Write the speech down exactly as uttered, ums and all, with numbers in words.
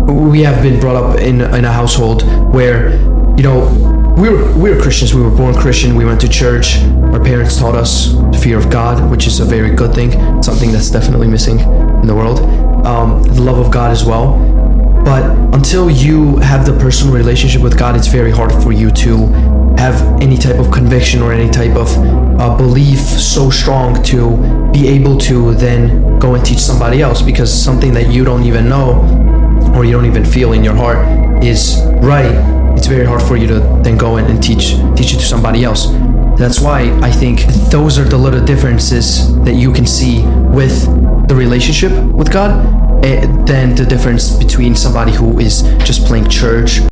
we have been brought up in in a household where, you know, we were we were Christians. We were born Christian. We went to church. Our parents taught us the fear of God, which is a very good thing. Something that's definitely missing in the world. Um, the love of God as well. But until you have the personal relationship with God, it's very hard for you to have any type of conviction or any type of uh, belief so strong to be able to then go and teach somebody else, because something that you don't even know or you don't even feel in your heart is right, it's very hard for you to then go in and teach teach it to somebody else. That's why I think those are the little differences that you can see with the relationship with God, than the difference between somebody who is just playing church